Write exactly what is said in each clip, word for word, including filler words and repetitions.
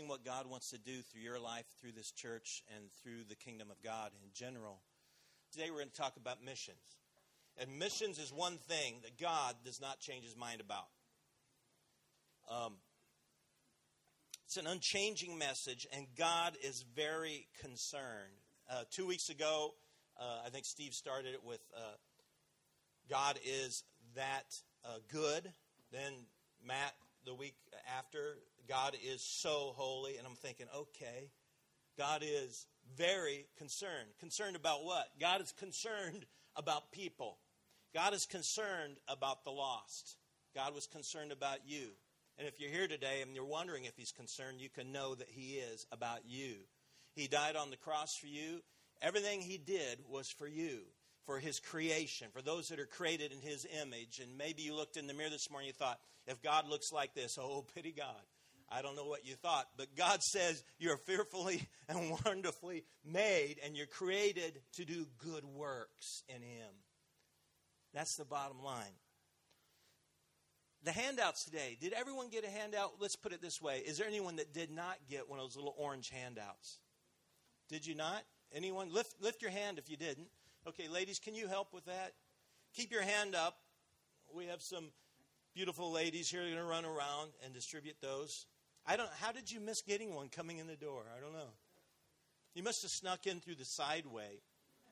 what God wants to do through your life, through this church, and through the kingdom of God in general. Today we're going to talk about missions. And missions is one thing that God does not change his mind about. Um, it's an unchanging message, and God is very concerned. Uh, two weeks ago, uh, I think Steve started it with uh, God is that uh, good. Then Matt, the week after, God is so holy. And I'm thinking, okay, God is very concerned. Concerned about what? God is concerned about people. God is concerned about the lost. God was concerned about you. And if you're here today and you're wondering if he's concerned, you can know that he is about you. He died on the cross for you. Everything he did was for you, for his creation, for those that are created in his image. And maybe you looked in the mirror this morning and you thought, if God looks like this, oh, pity God. I don't know what you thought, but God says you're fearfully and wonderfully made, and you're created to do good works in him. That's the bottom line. The handouts today, did everyone get a handout? Let's put it this way. Is there anyone that did not get one of those little orange handouts? Did you not? Anyone? Lift, lift your hand if you didn't. Okay, ladies, can you help with that? Keep your hand up. We have some beautiful ladies here that are going to run around and distribute those. I don't. How did you miss getting one coming in the door? I don't know. You must have snuck in through the side way.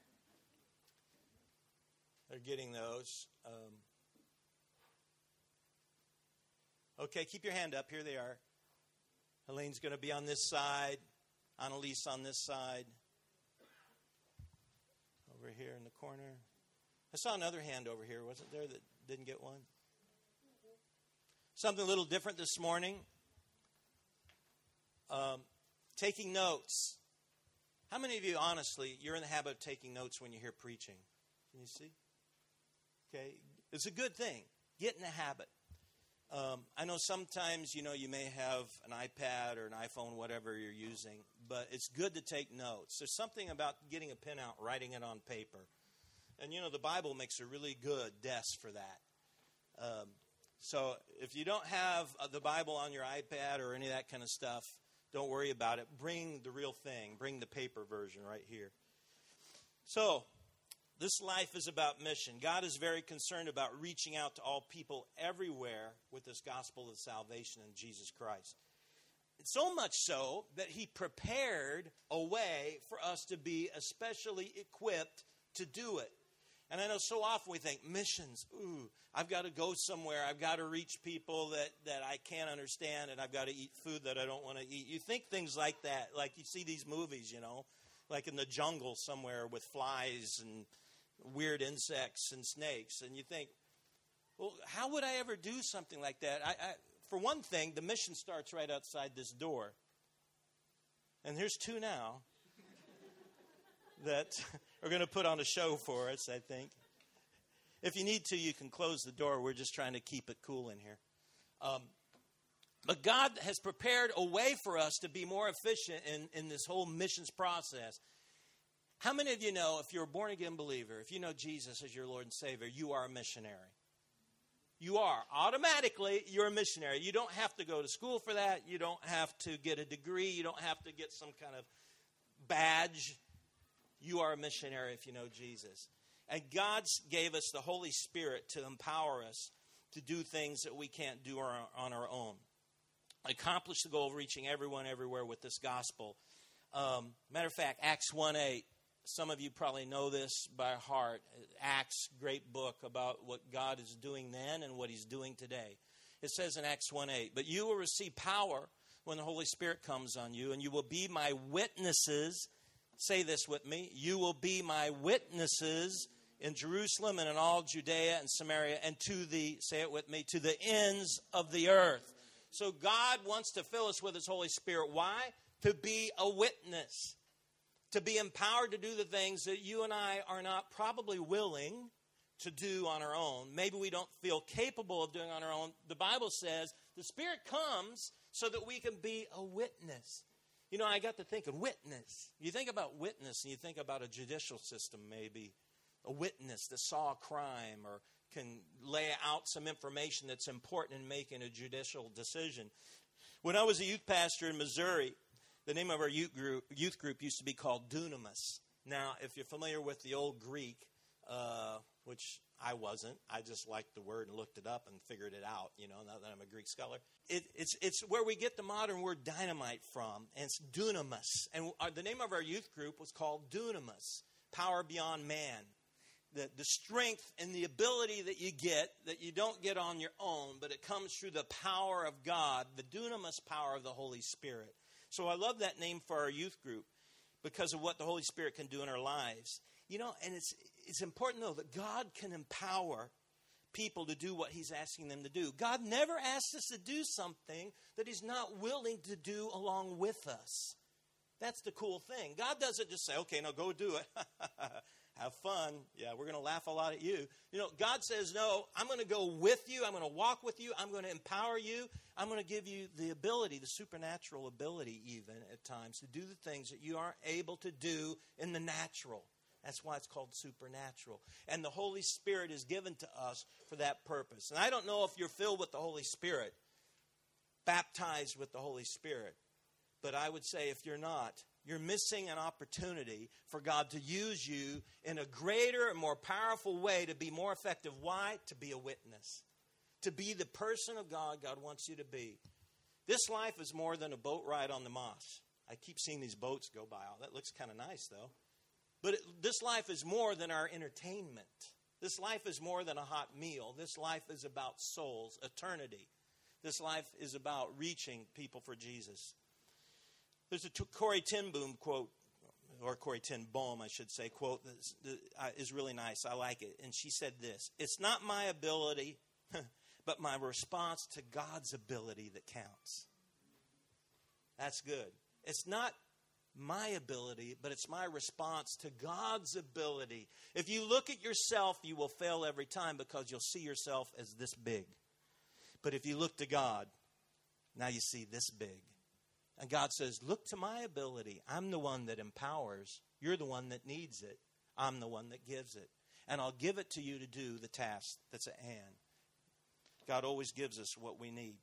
They're getting those. Um, okay, keep your hand up. Here they are. Helene's going to be on this side. Annalise on this side. Over here in the corner. I saw another hand over here, wasn't there, that didn't get one? Something a little different this morning. Um, taking notes. How many of you, honestly, you're in the habit of taking notes when you hear preaching? Can you see? Okay, it's a good thing. Get in the habit. Um, I know sometimes, you know, you may have an iPad or an iPhone, whatever you're using, but it's good to take notes. There's something about getting a pen out, writing it on paper. And, you know, the Bible makes a really good desk for that. Um, so if you don't have the Bible on your iPad or any of that kind of stuff, don't worry about it. Bring the real thing. Bring the paper version right here. So, this life is about mission. God is very concerned about reaching out to all people everywhere with this gospel of salvation in Jesus Christ. So much so that he prepared a way for us to be especially equipped to do it. And I know so often we think, missions, ooh, I've got to go somewhere. I've got to reach people that, that I can't understand, and I've got to eat food that I don't want to eat. You think things like that, like you see these movies, you know, like in the jungle somewhere with flies and weird insects and snakes, and you think, well, how would I ever do something like that? I, I, for one thing, the mission starts right outside this door. And there's two now that are going to put on a show for us, I think. If you need to, you can close the door. We're just trying to keep it cool in here. Um, but God has prepared a way for us to be more efficient in, in this whole missions process. How many of you know, if you're a born-again believer, if you know Jesus as your Lord and Savior, you are a missionary? You are. Automatically, you're a missionary. You don't have to go to school for that. You don't have to get a degree. You don't have to get some kind of badge. You are a missionary if you know Jesus. And God gave us the Holy Spirit to empower us to do things that we can't do on our own. Accomplish the goal of reaching everyone everywhere with this gospel. Um, matter of fact, Acts one eight. Some of you probably know this by heart. Acts, great book about what God is doing then and what he's doing today. It says in Acts one eight, but you will receive power when the Holy Spirit comes on you, and you will be my witnesses. Say this with me. You will be my witnesses in Jerusalem and in all Judea and Samaria and to the, say it with me, to the ends of the earth. So God wants to fill us with his Holy Spirit. Why? To be a witness. To be empowered to do the things that you and I are not probably willing to do on our own. Maybe we don't feel capable of doing on our own. The Bible says the Spirit comes so that we can be a witness. You know, I got to thinking, witness. You think about witness and you think about a judicial system maybe. A witness that saw a crime or can lay out some information that's important in making a judicial decision. When I was a youth pastor in Missouri, the name of our youth group, youth group used to be called Dunamis. Now, if you're familiar with the old Greek, uh, which I wasn't, I just liked the word and looked it up and figured it out, you know, now that I'm a Greek scholar. It, it's it's where we get the modern word dynamite from, and it's dunamis. And our, the name of our youth group was called Dunamis, power beyond man. The, the strength and the ability that you get, that you don't get on your own, but it comes through the power of God, the dunamis power of the Holy Spirit. So I love that name for our youth group because of what the Holy Spirit can do in our lives. You know, and it's it's important, though, that God can empower people to do what he's asking them to do. God never asks us to do something that he's not willing to do along with us. That's the cool thing. God doesn't just say, okay, now go do it. Have fun. Yeah, we're going to laugh a lot at you. You know, God says, no, I'm going to go with you. I'm going to walk with you. I'm going to empower you. I'm going to give you the ability, the supernatural ability even at times, to do the things that you aren't able to do in the natural. That's why it's called supernatural. And the Holy Spirit is given to us for that purpose. And I don't know if you're filled with the Holy Spirit, baptized with the Holy Spirit. But I would say if you're not, you're missing an opportunity for God to use you in a greater and more powerful way to be more effective. Why? To be a witness. To be the person of God God wants you to be. This life is more than a boat ride on the Moss. I keep seeing these boats go by. Oh, that looks kind of nice, though. But it, this life is more than our entertainment. This life is more than a hot meal. This life is about souls, eternity. This life is about reaching people for Jesus. There's a Corrie ten Boom quote, or Corrie ten Boom, I should say, quote that is really nice. I like it. And she said this: "It's not my ability, but my response to God's ability that counts." That's good. It's not my ability, but it's my response to God's ability. If you look at yourself, you will fail every time because you'll see yourself as this big. But if you look to God, now you see this big. And God says, look to my ability. I'm the one that empowers. You're the one that needs it. I'm the one that gives it. And I'll give it to you to do the task that's at hand. God always gives us what we need.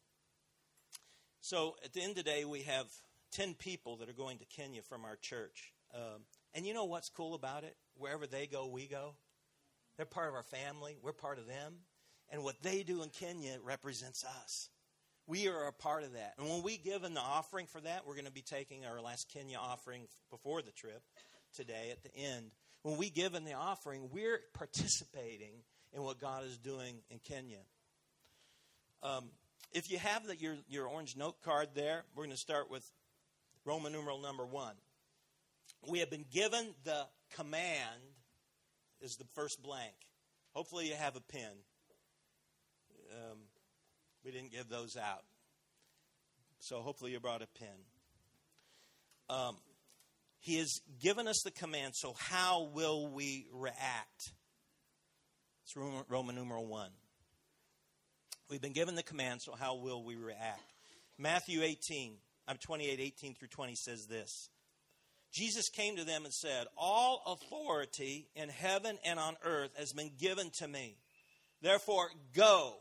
So at the end of the day, we have ten people that are going to Kenya from our church. Um, and you know what's cool about it? Wherever they go, we go. They're part of our family. We're part of them. And what they do in Kenya represents us. We are a part of that. And when we give in the offering for that, we're going to be taking our last Kenya offering before the trip today at the end. When we give in the offering, we're participating in what God is doing in Kenya. Um, if you have the, your, your orange note card there, we're going to start with Roman numeral number one. We have been given the command, is the first blank. Hopefully you have a pen. Um, we didn't give those out. So hopefully you brought a pen. Um, he has given us the command, so how will we react? It's Roman, Roman numeral one. We've been given the command, so how will we react? Matthew eighteen. I'm twenty-eight, eighteen through twenty says this. Jesus came to them and said, all authority in heaven and on earth has been given to me. Therefore, go,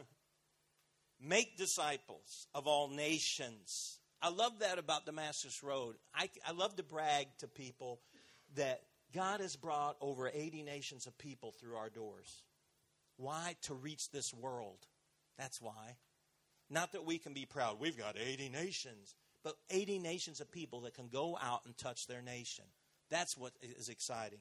make disciples of all nations. I love that about Damascus Road. I, I love to brag to people that God has brought over eighty nations of people through our doors. Why? To reach this world. That's why. Not that we can be proud. We've got eighty nations. But eighty nations of people that can go out and touch their nation. That's what is exciting.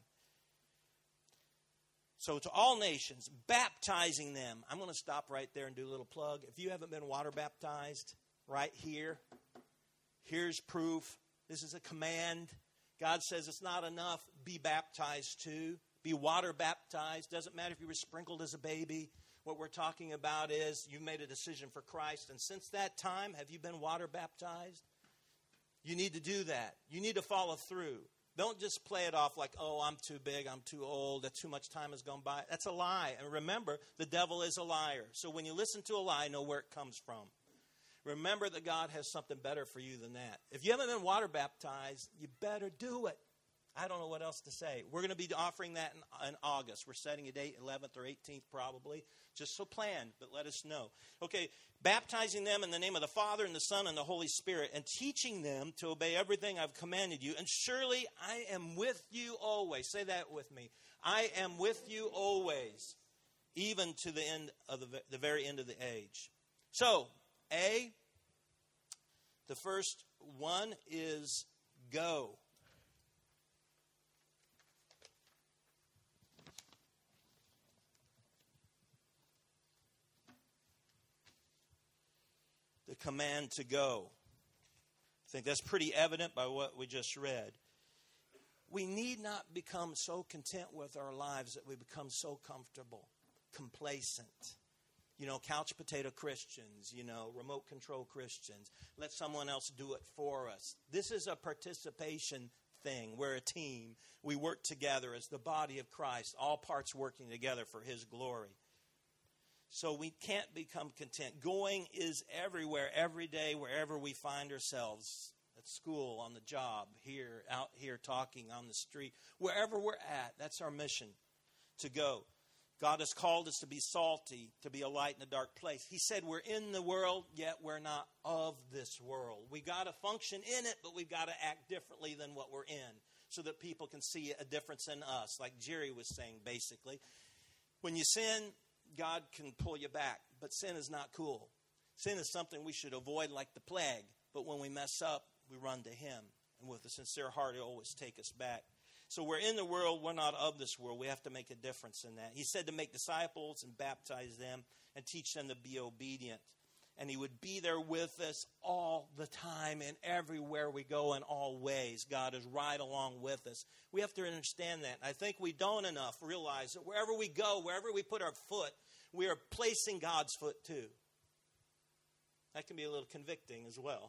So to all nations, baptizing them. I'm going to stop right there and do a little plug. If you haven't been water baptized, right here, here's proof. This is a command. God says it's not enough. Be baptized too. Be water baptized. Doesn't matter if you were sprinkled as a baby. What we're talking about is you made a decision for Christ. And since that time, have you been water baptized? You need to do that. You need to follow through. Don't just play it off like, oh, I'm too big, I'm too old, that too much time has gone by. That's a lie. And remember, the devil is a liar. So when you listen to a lie, know where it comes from. Remember that God has something better for you than that. If you haven't been water baptized, you better do it. I don't know what else to say. We're going to be offering that in, in August. We're setting a date, eleventh or eighteenth probably. Just so planned, but let us know. Okay, baptizing them in the name of the Father and the Son and the Holy Spirit, and teaching them to obey everything I've commanded you. And surely I am with you always. Say that with me. I am with you always, even to the end of the, the very end of the age. So, A, the first one is go. The command to go. I think that's pretty evident by what we just read. We need not become so content with our lives that we become so comfortable, complacent. You know, couch potato Christians, you know, remote control Christians. Let someone else do it for us. This is a participation thing. We're a team. We work together as the body of Christ, all parts working together for His glory. So we can't become content. Going is everywhere, every day, wherever we find ourselves. At school, on the job, here, out here talking on the street. Wherever we're at, that's our mission, to go. God has called us to be salty, to be a light in a dark place. He said we're in the world, yet we're not of this world. We've got to function in it, but we've got to act differently than what we're in so that people can see a difference in us, like Jerry was saying, basically. When you sin, God can pull you back, but sin is not cool. Sin is something we should avoid like the plague, but when we mess up, we run to Him, and with a sincere heart, He'll always take us back. So we're in the world, we're not of this world. We have to make a difference in that. He said to make disciples and baptize them and teach them to be obedient. And He would be there with us all the time and everywhere we go in all ways. God is right along with us. We have to understand that. I think we don't enough realize that wherever we go, wherever we put our foot, we are placing God's foot too. That can be a little convicting as well.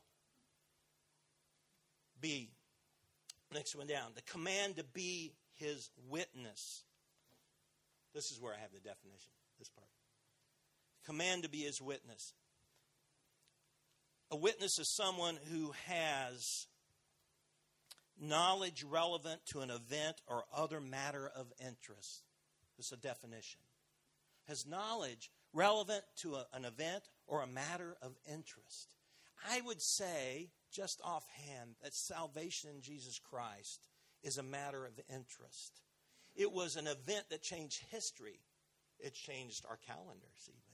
B, next one down, the command to be His witness. This is where I have the definition, this part. Command to be His witness. A witness is someone who has knowledge relevant to an event or other matter of interest. This is a definition. Has knowledge relevant to a, an event or a matter of interest. I would say, just offhand, that salvation in Jesus Christ is a matter of interest. It was an event that changed history. It changed our calendars even.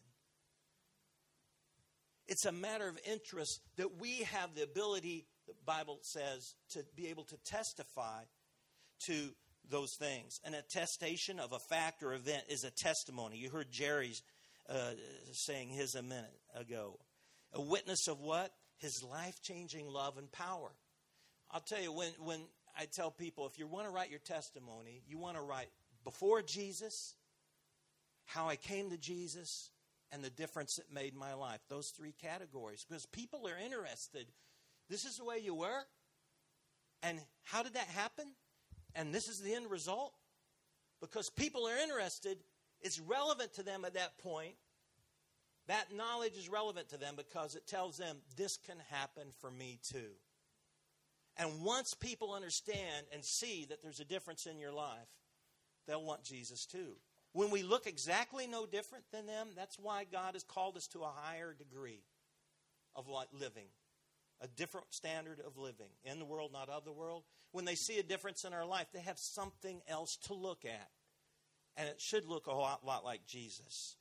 It's a matter of interest that we have the ability, the Bible says, to be able to testify to those things. An attestation of a fact or event is a testimony. You heard Jerry's uh, saying his a minute ago. A witness of what? His life-changing love and power. I'll tell you, when, when I tell people, if you want to write your testimony, you want to write before Jesus, how I came to Jesus, and the difference it made in my life. Those three categories. Because people are interested. This is the way you were? And how did that happen? And this is the end result? Because people are interested. It's relevant to them at that point. That knowledge is relevant to them because it tells them this can happen for me too. And once people understand and see that there's a difference in your life, they'll want Jesus too. When we look exactly no different than them, that's why God has called us to a higher degree of living. A different standard of living. In the world, not of the world. When they see a difference in our life, they have something else to look at. And it should look a lot, lot like Jesus.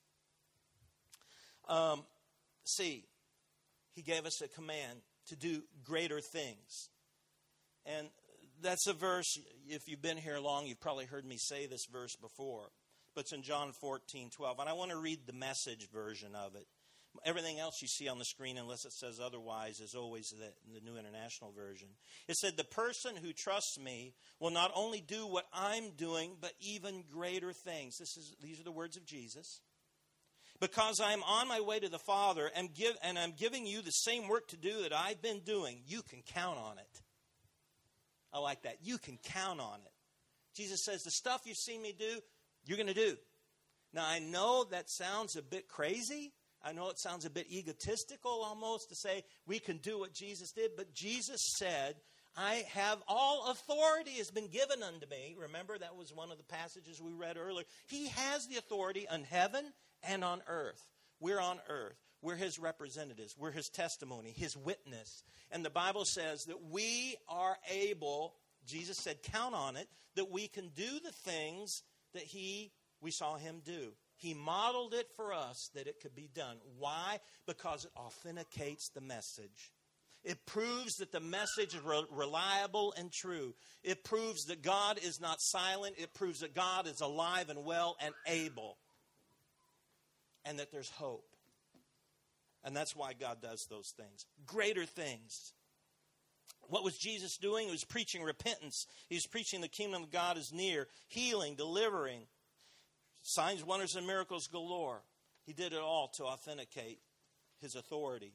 Um, C, He gave us a command to do greater things. And that's a verse, if you've been here long, you've probably heard me say this verse before. But it's in John fourteen twelve. And I want to read the Message version of it. Everything else you see on the screen, unless it says otherwise, is always the, the New International Version. It said, the person who trusts me will not only do what I'm doing, but even greater things. This is These are the words of Jesus. Because I'm on my way to the Father and, give, and I'm giving you the same work to do that I've been doing, you can count on it. I like that. You can count on it. Jesus says, the stuff you've seen me do, you're going to do. Now, I know that sounds a bit crazy. I know it sounds a bit egotistical almost to say we can do what Jesus did. But Jesus said, I have all authority has been given unto me. Remember, that was one of the passages we read earlier. He has the authority on heaven and on earth. We're on earth. We're his representatives. We're his testimony, his witness. And the Bible says that we are able, Jesus said, count on it, that we can do the things that he, we saw him do. He modeled it for us that it could be done. Why? Because it authenticates the message. It proves that the message is re- reliable and true. It proves that God is not silent. It proves that God is alive and well and able. And that there's hope. And that's why God does those things. Greater things. What was Jesus doing? He was preaching repentance. He was preaching the kingdom of God is near. Healing, delivering. Signs, wonders, and miracles galore. He did it all to authenticate his authority.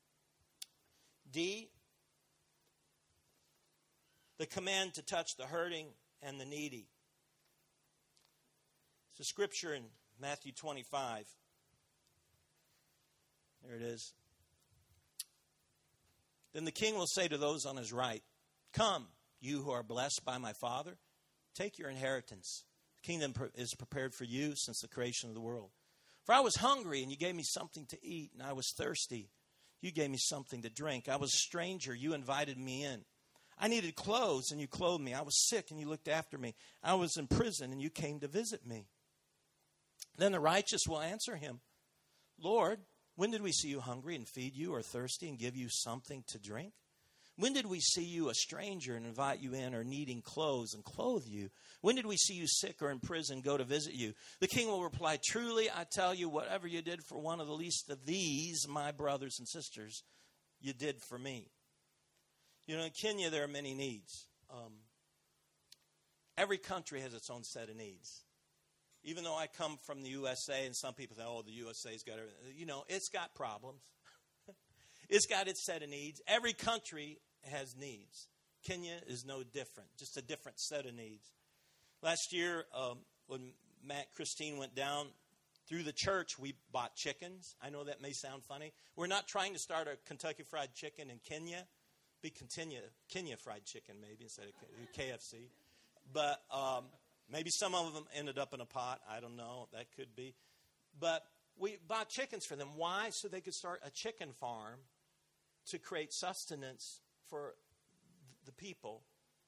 D, the command to touch the hurting and the needy. It's a scripture in Matthew twenty-five. There it is. Then the king will say to those on his right, come, you who are blessed by my Father, take your inheritance. The kingdom is prepared for you since the creation of the world. For I was hungry, and you gave me something to eat, and I was thirsty. You gave me something to drink. I was a stranger. You invited me in. I needed clothes, and you clothed me. I was sick, and you looked after me. I was in prison, and you came to visit me. Then the righteous will answer him, Lord, when did we see you hungry and feed you, or thirsty and give you something to drink? When did we see you a stranger and invite you in, or needing clothes and clothe you? When did we see you sick or in prison, go to visit you? The king will reply, truly, I tell you, whatever you did for one of the least of these, my brothers and sisters, you did for me. You know, in Kenya, there are many needs. Um, every country has its own set of needs. Even though I come from the U S A, and some people say, oh, the U S A's got everything. You know, it's got problems. It's got its set of needs. Every country has needs. Kenya is no different, just a different set of needs. Last year, um, when Matt Christine went down through the church, we bought chickens. I know that may sound funny. We're not trying to start a Kentucky Fried Chicken in Kenya. Be Kenya, Kenya Fried Chicken maybe instead of K F C. But um, maybe some of them ended up in a pot. I don't know. That could be. But we bought chickens for them. Why? So they could start a chicken farm to create sustenance for the people.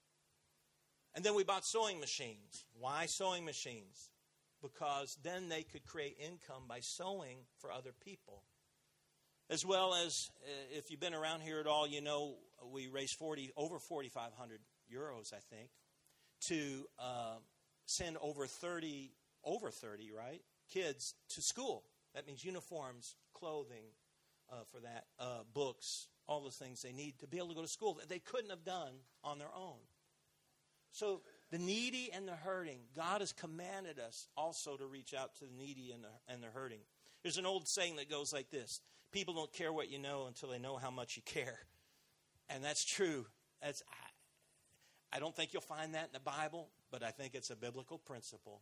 And then we bought sewing machines. Why sewing machines? Because then they could create income by sewing for other people. As well as, uh, if you've been around here at all, you know we raised forty over forty-five hundred euros, I think, to uh, send over thirty, over thirty, right, kids to school. That means uniforms, clothing uh, for that, uh, books, all the things they need to be able to go to school that they couldn't have done on their own. So the needy and the hurting, God has commanded us also to reach out to the needy and the, and the hurting. There's an old saying that goes like this: people don't care what you know until they know how much you care. And that's true. That's, I, I don't think you'll find that in the Bible, but I think it's a biblical principle.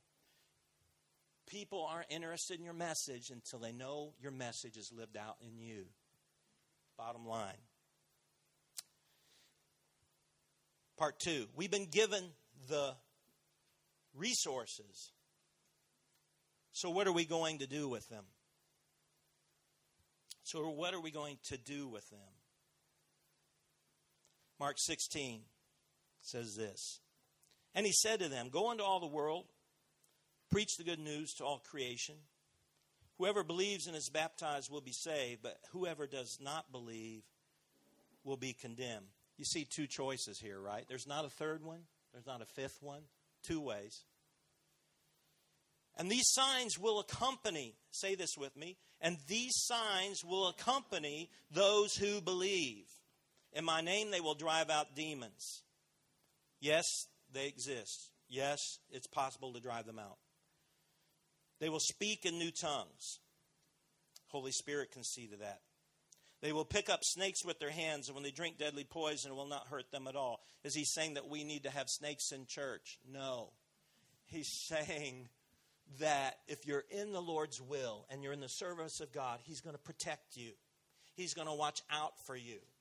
People aren't interested in your message until they know your message is lived out in you. Bottom line. Part two. We've been given the resources. So what are we going to do with them? So what are we going to do with them? Mark sixteen says this. And he said to them, go into all the world, preach the good news to all creation. Whoever believes and is baptized will be saved, but whoever does not believe will be condemned. You see two choices here, right? There's not a third one. There's not a fifth one. Two ways. And these signs will accompany, say this with me, and these signs will accompany those who believe. In my name they will drive out demons. Yes, they exist. Yes, it's possible to drive them out. They will speak in new tongues. Holy Spirit can see to that. They will pick up snakes with their hands, and when they drink deadly poison, it will not hurt them at all. Is he saying that we need to have snakes in church? No. He's saying that if you're in the Lord's will and you're in the service of God, he's going to protect you. He's going to watch out for you.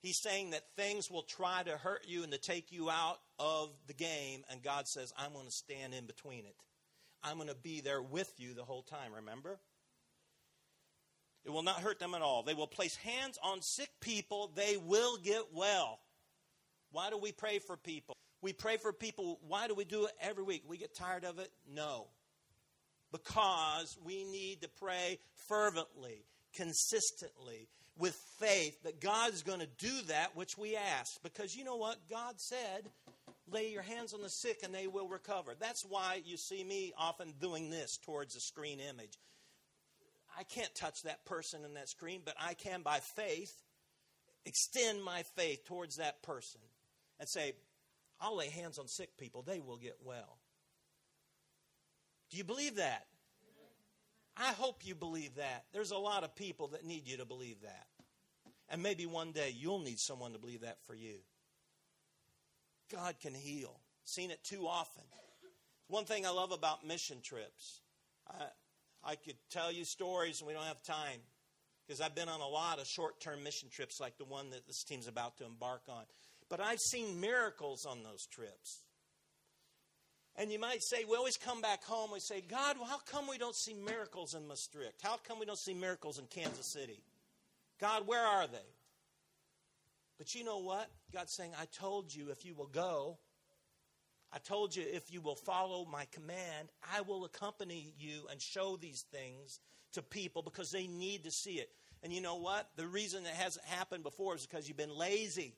He's saying that things will try to hurt you and to take you out of the game. And God says, I'm going to stand in between it. I'm going to be there with you the whole time, remember? It will not hurt them at all. They will place hands on sick people. They will get well. Why do we pray for people? We pray for people. Why do we do it every week? We get tired of it? No. Because we need to pray fervently, consistently, with faith that God is going to do that which we ask. Because you know what? God said, lay your hands on the sick and they will recover. That's why you see me often doing this towards a screen image. I can't touch that person in that screen, but I can by faith extend my faith towards that person and say, I'll lay hands on sick people. They will get well. Do you believe that? I hope you believe that. There's a lot of people that need you to believe that. And maybe one day you'll need someone to believe that for you. God can heal. Seen it too often. One thing I love about mission trips. I, I could tell you stories and we don't have time. Because I've been on a lot of short-term mission trips like the one that this team's about to embark on. But I've seen miracles on those trips. And you might say, we always come back home, we say, God, well, how come we don't see miracles in Maastricht? How come we don't see miracles in Kansas City? God, where are they? But you know what? God's saying, I told you if you will go, I told you if you will follow my command, I will accompany you and show these things to people because they need to see it. And you know what? The reason it hasn't happened before is because you've been lazy.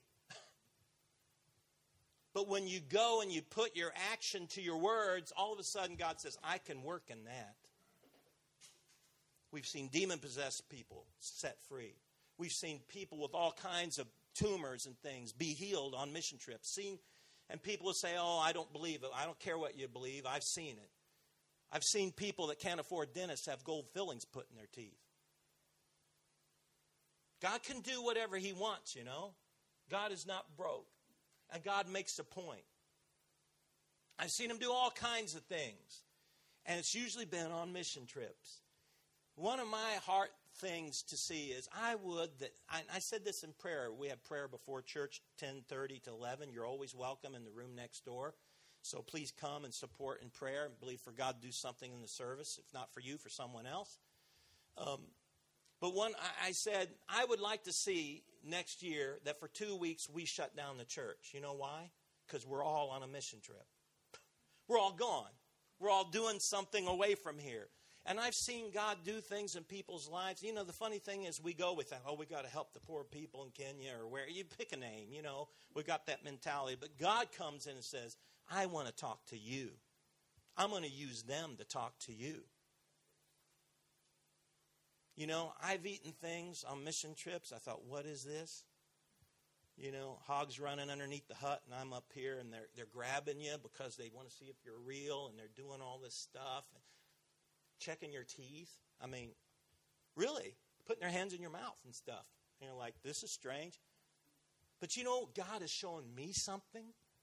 But when you go and you put your action to your words, all of a sudden God says, I can work in that. We've seen demon-possessed people set free. We've seen people with all kinds of tumors and things be healed on mission trips. Seen, and people will say, oh, I don't believe it. I don't care what you believe. I've seen it. I've seen people that can't afford dentists have gold fillings put in their teeth. God can do whatever he wants, you know. God is not broke. And God makes a point. I've seen him do all kinds of things. And it's usually been on mission trips. One of my heart things to see is I would, that I, I said this in prayer. We have prayer before church, ten thirty to eleven. You're always welcome in the room next door. So please come and support in prayer and believe for God to do something in the service. If not for you, for someone else. Um, but one, I, I said, I would like to see next year that for two weeks we shut down the church. You know why? Because we're all on a mission trip. We're all gone. We're all doing something away from here. And I've seen God do things in people's lives. You know, the funny thing is we go with that, oh, we got to help the poor people in Kenya or where. You pick a name, you know. We got that mentality. But God comes in and says, I want to talk to you. I'm going to use them to talk to you. You know, I've eaten things on mission trips. I thought, what is this? You know, hogs running underneath the hut, and I'm up here, and they're they're grabbing you because they want to see if you're real, and they're doing all this stuff, and checking your teeth. I mean, really, putting their hands in your mouth and stuff. And you're like, this is strange. But you know, God is showing me something.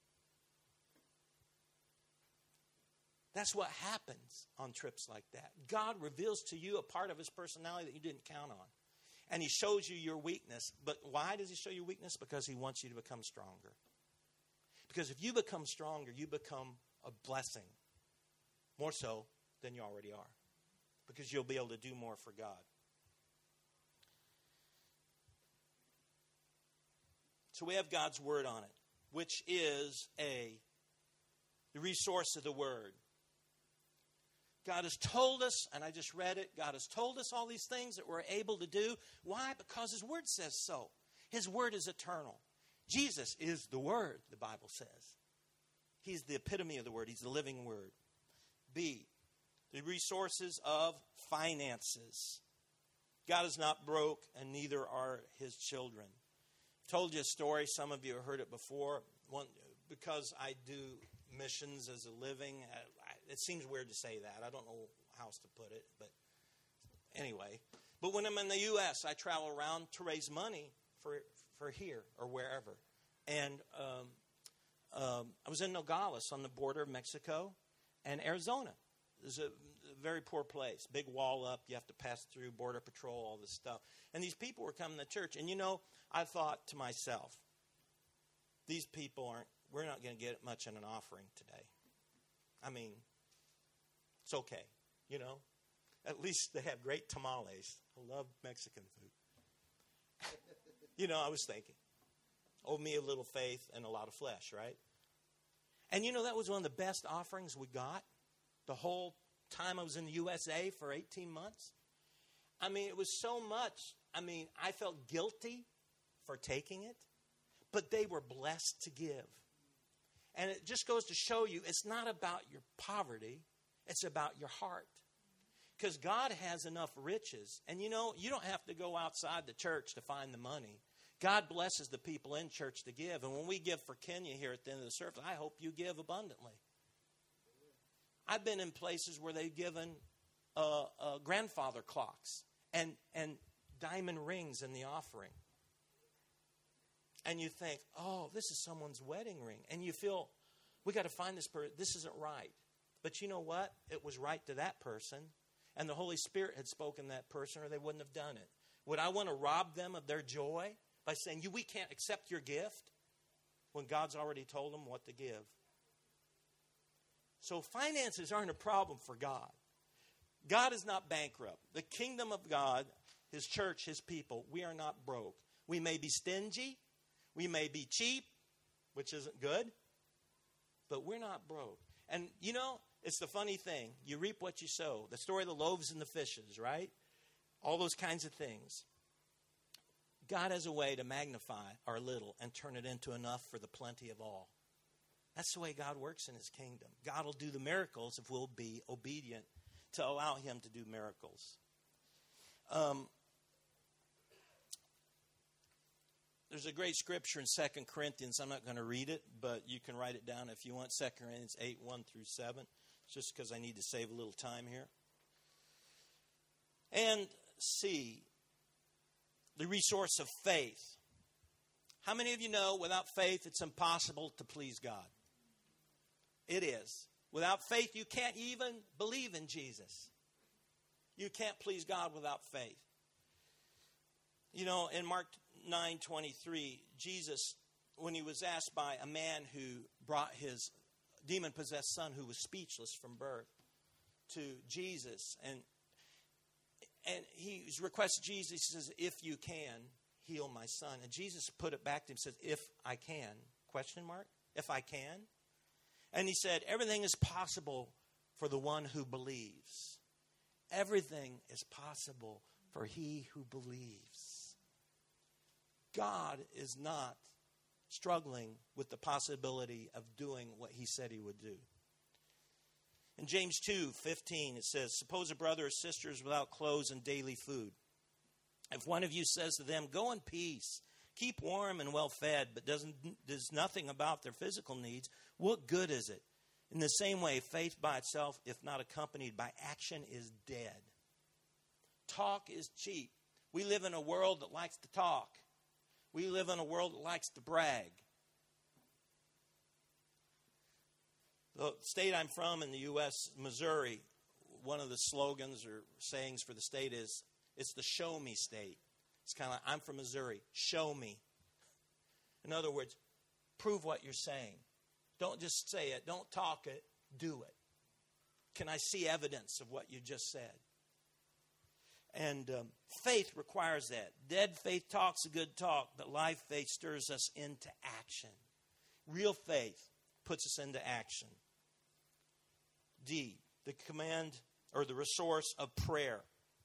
That's what happens on trips like that. God reveals to you a part of his personality that you didn't count on. And he shows you your weakness. But why does he show you weakness? Because he wants you to become stronger. Because if you become stronger, you become a blessing. More so than you already are. Because you'll be able to do more for God. So we have God's word on it, which is a the resource of the word. God has told us, and I just read it, God has told us all these things that we're able to do. Why? Because his word says so. His word is eternal. Jesus is the word, the Bible says. He's the epitome of the word. He's the living word. B, the resources of finances. God is not broke, and neither are his children. I told you a story. Some of you have heard it before. One, because I do missions as a living, I, it seems weird to say that. I don't know how else to put it, but anyway. But when I'm in the U S, I travel around to raise money for for here or wherever. And um, um, I was in Nogales on the border of Mexico and Arizona. is a very poor place. Big wall up. You have to pass through border patrol, all this stuff. And these people were coming to church. And, you know, I thought to myself, these people aren't, we're not going to get much in an offering today. I mean, it's okay, you know. At least they have great tamales. I love Mexican food. You know, I was thinking, oh, me a little faith and a lot of flesh, right? And, you know, that was one of the best offerings we got the whole time I was in the U S A for eighteen months. I mean, it was so much. I mean, I felt guilty for taking it, but they were blessed to give. And it just goes to show you it's not about your poverty. It's about your heart. Because God has enough riches. And, you know, you don't have to go outside the church to find the money. God blesses the people in church to give. And when we give for Kenya here at the end of the service, I hope you give abundantly. I've been in places where they've given uh, uh, grandfather clocks and, and diamond rings in the offering. And you think, oh, this is someone's wedding ring. And you feel, we got to find this person. This isn't right. But you know what? It was right to that person. And the Holy Spirit had spoken to that person or they wouldn't have done it. Would I want to rob them of their joy by saying, you, we can't accept your gift when God's already told them what to give? So finances aren't a problem for God. God is not bankrupt. The kingdom of God, His church, His people, we are not broke. We may be stingy. We may be cheap, which isn't good. But we're not broke. And, you know, it's the funny thing. You reap what you sow. The story of the loaves and the fishes, right? All those kinds of things. God has a way to magnify our little and turn it into enough for the plenty of all. That's the way God works in His kingdom. God will do the miracles if we'll be obedient to allow Him to do miracles. Um, there's a great scripture in Second Corinthians. I'm not going to read it, but you can write it down if you want. Second Corinthians eight, one through seven. Just because I need to save a little time here. And C, the resource of faith. How many of you know without faith it's impossible to please God? It is. Without faith you can't even believe in Jesus. You can't please God without faith. You know, in Mark nine twenty-three, Jesus, when He was asked by a man who brought his demon-possessed son who was speechless from birth to Jesus, and and he requests Jesus, he says, if you can, heal my son. And Jesus put it back to him and says, if I can, question mark, if I can. And He said, everything is possible for the one who believes. Everything is possible for he who believes. God is not struggling with the possibility of doing what He said He would do. In James two fifteen, it says, suppose a brother or sister is without clothes and daily food. If one of you says to them, go in peace, keep warm and well fed, but doesn't does nothing about their physical needs, what good is it? In the same way, faith by itself, if not accompanied by action, is dead. Talk is cheap. We live in a world that likes to talk. We live in a world that likes to brag. The state I'm from in the U S, Missouri, one of the slogans or sayings for the state is, it's the show me state. It's kind of like, I'm from Missouri, show me. In other words, prove what you're saying. Don't just say it, don't talk it, do it. Can I see evidence of what you just said? And um, faith requires that. Dead faith talk's a good talk, but live faith stirs us into action. Real faith puts us into action. D, the command or the resource of prayer.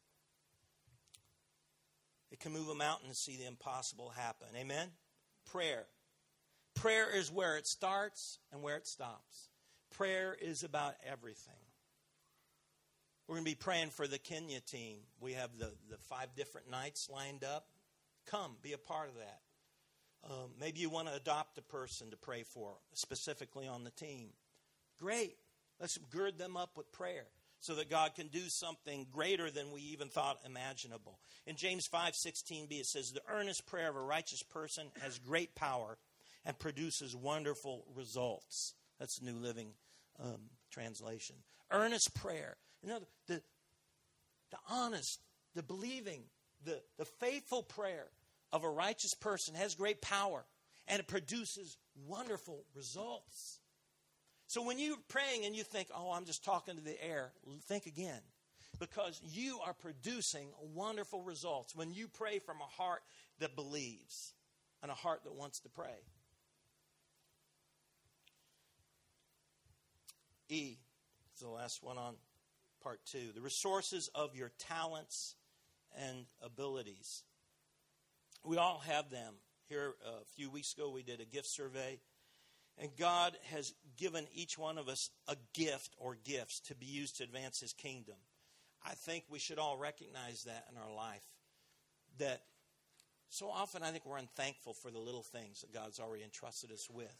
It can move a mountain and see the impossible happen. Amen? Prayer. Prayer is where it starts and where it stops. Prayer is about everything. We're going to be praying for the Kenya team. We have the, the five different nights lined up. Come, be a part of that. Um, maybe you want to adopt a person to pray for, specifically on the team. Great. Let's gird them up with prayer so that God can do something greater than we even thought imaginable. In James five sixteen b, it says, the earnest prayer of a righteous person has great power and produces wonderful results. That's the New Living um, translation. Earnest prayer. You know, the, the honest, the believing, the, the faithful prayer of a righteous person has great power, and it produces wonderful results. So when you're praying and you think, oh, I'm just talking to the air, think again. Because you are producing wonderful results when you pray from a heart that believes and a heart that wants to pray. E is the last one on part two. The resources of your talents and abilities. We all have them. Here a few weeks ago we did a gift survey. And God has given each one of us a gift or gifts to be used to advance His kingdom. I think we should all recognize that in our life. That so often I think we're unthankful for the little things that God's already entrusted us with.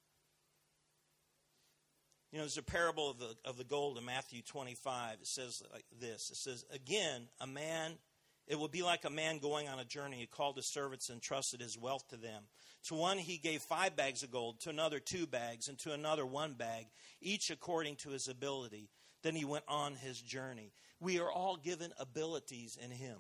You know, there's a parable of the of the gold in Matthew twenty-five. It says like this. It says, again, a man, it will be like a man going on a journey. He called his servants and entrusted his wealth to them. To one he gave five bags of gold, to another two bags, and to another one bag, each according to his ability. Then he went on his journey. We are all given abilities in Him.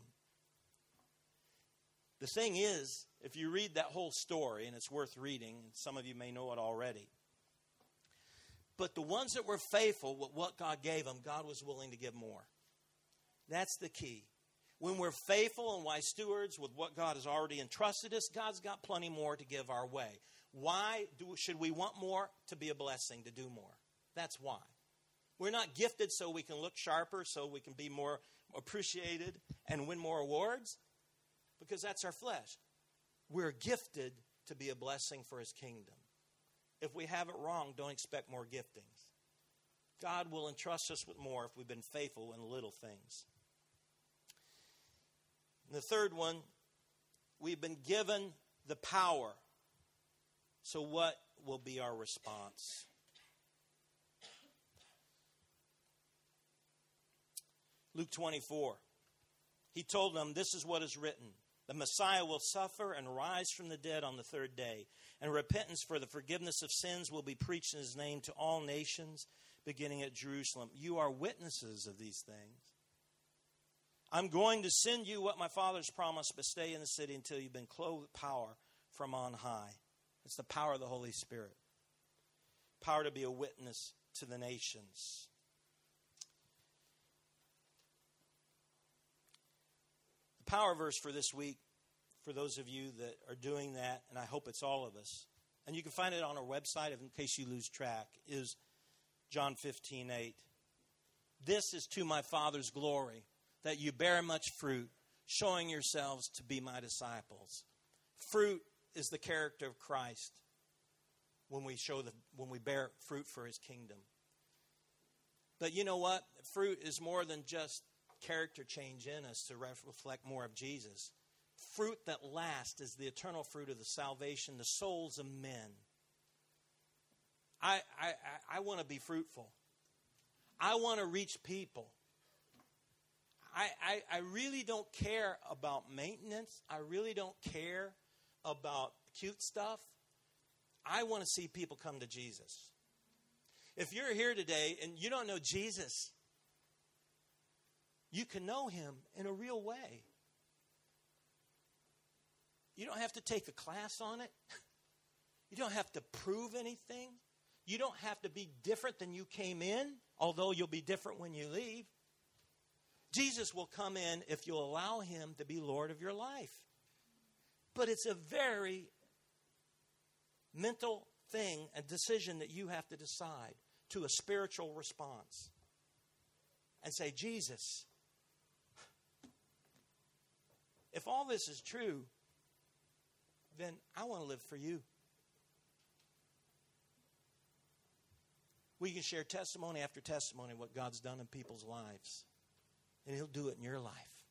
The thing is, if you read that whole story, and it's worth reading, and some of you may know it already, but the ones that were faithful with what God gave them, God was willing to give more. That's the key. When we're faithful and wise stewards with what God has already entrusted us, God's got plenty more to give our way. Why do, should we want more? To be a blessing, to do more. That's why. We're not gifted so we can look sharper, so we can be more appreciated and win more awards, because that's our flesh. We're gifted to be a blessing for His kingdom. If we have it wrong, don't expect more giftings. God will entrust us with more if we've been faithful in little things. And the third one, we've been given the power. So what will be our response? Luke twenty-four. He told them, this is what is written. The Messiah will suffer and rise from the dead on the third day. And repentance for the forgiveness of sins will be preached in His name to all nations, beginning at Jerusalem. You are witnesses of these things. I'm going to send you what my Father's promised, but stay in the city until you've been clothed with power from on high. It's the power of the Holy Spirit. Power to be a witness to the nations. The power verse for this week, for those of you that are doing that, and I hope it's all of us, and you can find it on our website in case you lose track, is John fifteen eight. This is to my Father's glory, that you bear much fruit, showing yourselves to be my disciples. Fruit is the character of Christ when we show the when we bear fruit for His kingdom. But you know what? Fruit is more than just character change in us to reflect more of Jesus. Fruit that lasts is the eternal fruit of the salvation, the souls of men. I I, I want to be fruitful. I want to reach people. I, I, I really don't care about maintenance. I really don't care about cute stuff. I want to see people come to Jesus. If you're here today and you don't know Jesus, you can know Him in a real way. You don't have to take a class on it. You don't have to prove anything. You don't have to be different than you came in, although you'll be different when you leave. Jesus will come in if you'll allow Him to be Lord of your life. But it's a very mental thing, a decision that you have to decide to a spiritual response. And say, Jesus, if all this is true, then I want to live for you. We can share testimony after testimony of what God's done in people's lives. And He'll do it in your life.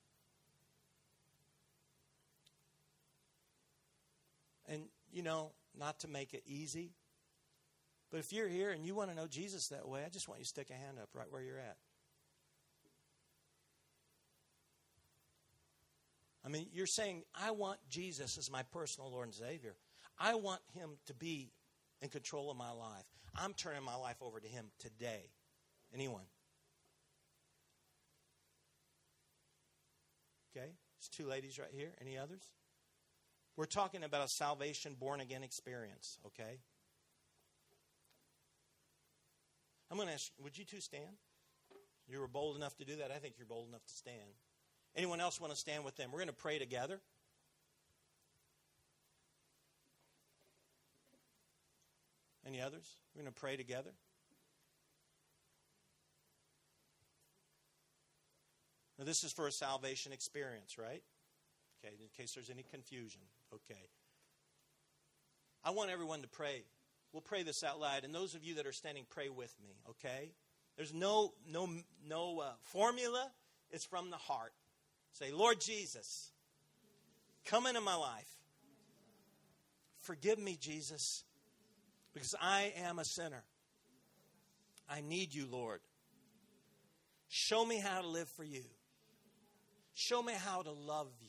And, you know, not to make it easy, but if you're here and you want to know Jesus that way, I just want you to stick a hand up right where you're at. I mean, you're saying, I want Jesus as my personal Lord and Savior. I want Him to be in control of my life. I'm turning my life over to him today. Anyone? Okay, there's two ladies right here. Any others? We're talking about a salvation, born-again experience, okay? I'm going to ask, would you two stand? You were bold enough to do that. I think you're bold enough to stand. Anyone else want to stand with them? We're going to pray together. Any others? We're going to pray together. Now, this is for a salvation experience, right? Okay, in case there's any confusion. Okay. I want everyone to pray. We'll pray this out loud. And those of you that are standing, pray with me, okay? There's no, no, no uh, formula. It's from the heart. Say, Lord Jesus, come into my life. Forgive me, Jesus, because I am a sinner. I need you, Lord. Show me how to live for you. Show me how to love you.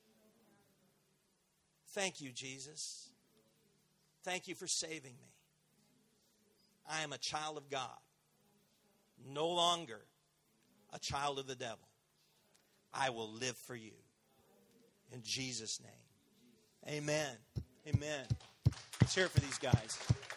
Thank you, Jesus. Thank you for saving me. I am a child of God. No longer a child of the devil. I will live for you. In Jesus' name. Amen. Amen. Let's hear it for these guys.